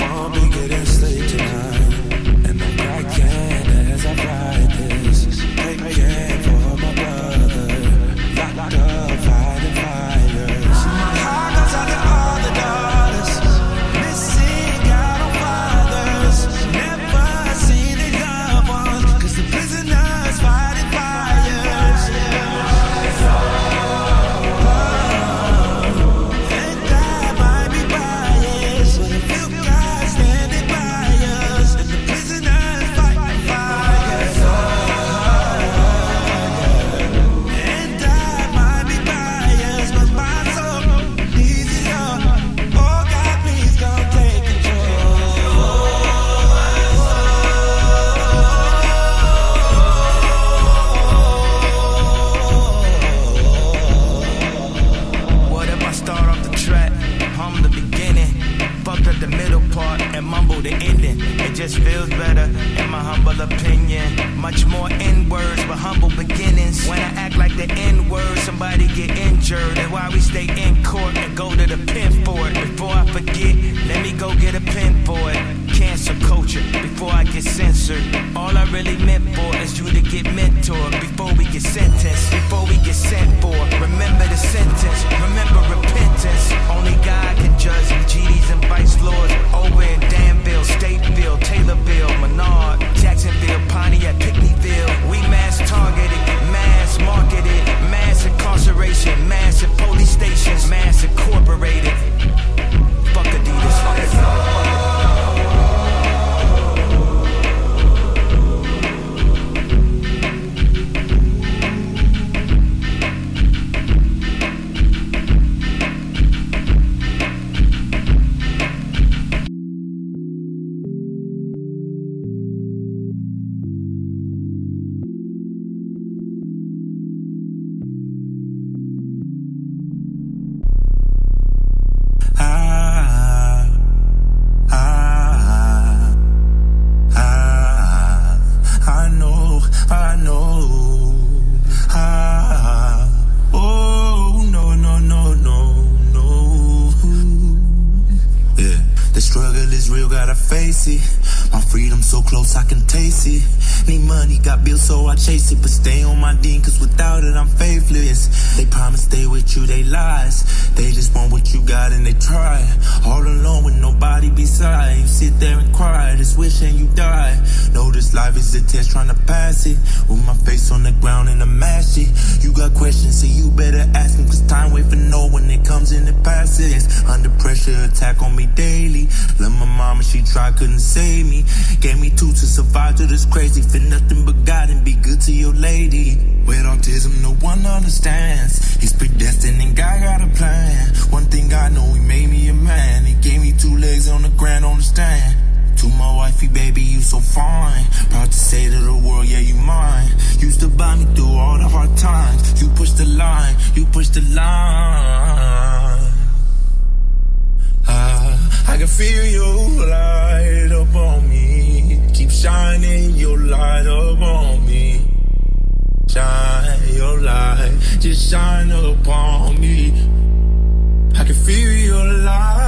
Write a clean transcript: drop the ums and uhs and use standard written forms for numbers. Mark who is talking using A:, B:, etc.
A: won't be getting sleep tonight. And I'm cracking as I ride this. Praying for my brother, locked up fighting fires. My heart goes out to all the daughters, missing out on fathers, never seen their loved ones, 'cause the prisoners fighting fires. And that might be biased, but a few guys standing by us, and the prisoners fighting fires. And that might be biased, but my soul needs it all. Oh God, please come take control. What if I start off the track, hum the beginning, fucked up the middle part and mumble the ending? It just feels better in my humble opinion. Much more N-words but humble beginnings. When I act like the N-word, somebody get injured. And why we stay in court and go to the pen for it. Before I forget, let me go get a pen for it. Cancel culture before I get censored. All I really meant for is you to get mentored before we get sentenced, before we get sent for. Remember the sentence, remember repentance. Only God can judge me. GDs and vice lords over in Danville, Stateville, Taylorville, Menard, Jacksonville, Pontiac, Pickneyville. We mass targeted, mass marketed, mass incarceration, mass at police stations, mass incorporated. Fuck Adidas. My freedom so close I can taste it. Need money, got bills so I chase it. But stay on my dean, 'cause without it I'm faithless. They promise stay with you, they lies. They just want what you got and they try. All alone with nobody beside. You sit there and cry, just wishing you die. Know this life is a test, trying to pass it. With my face on the ground and I'm shit. You got questions, so you better ask them, 'cause time wait for no one, it comes and it passes. Under pressure, attack on me daily. Love my mama, she tried, couldn't save me. Gave me two to survive to this crazy. For nothing but God and be good to your lady. With autism, no one understands. He's predestined and God got a plan. One thing I know, he made me a man. He gave me two legs on the ground on the stand. To my wifey, baby, you so fine. Proud to say to the world, yeah, you mine. Used to buy me through all the hard times. You push the line, you push the line. I can feel your light up on me. Keep shining your light up on me. Shine your light, just shine upon me. I can feel your light.